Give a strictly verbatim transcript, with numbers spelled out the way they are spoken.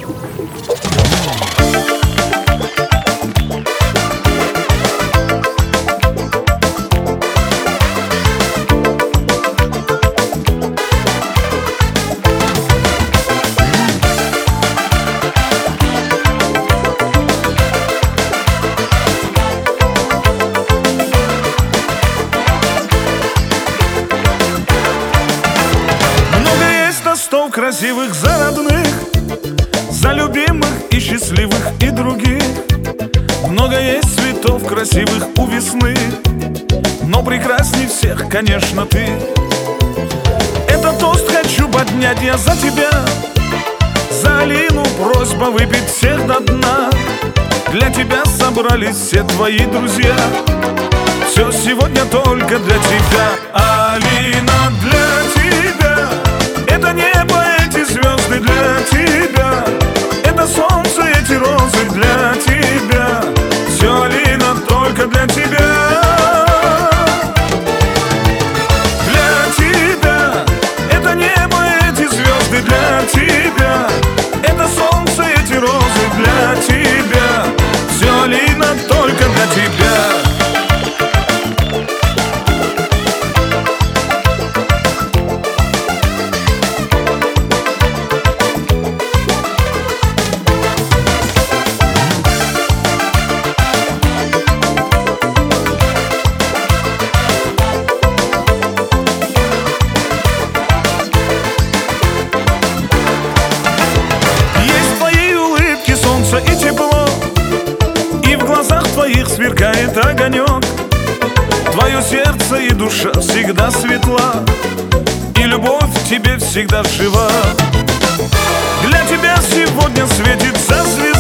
Сто красивых за родных, за любимых и счастливых и других. Много есть цветов красивых у весны, но прекрасней всех, конечно, ты. Этот тост хочу поднять я за тебя, за Алину просьба выпить всех до дна. Для тебя собрались все твои друзья, все сегодня только для тебя. Алина, для тебя это небо, эти звезды для тебя, это солнце, эти розы для тебя. Все, Алина, только для тебя. Для тебя это небо, эти звезды для тебя, это солнце, эти розы для тебя. Все, Алина, только для тебя. И тепло, и в глазах твоих сверкает огонек. Твое сердце и душа всегда светла, и любовь в тебе всегда жива. Для тебя сегодня светится звезда.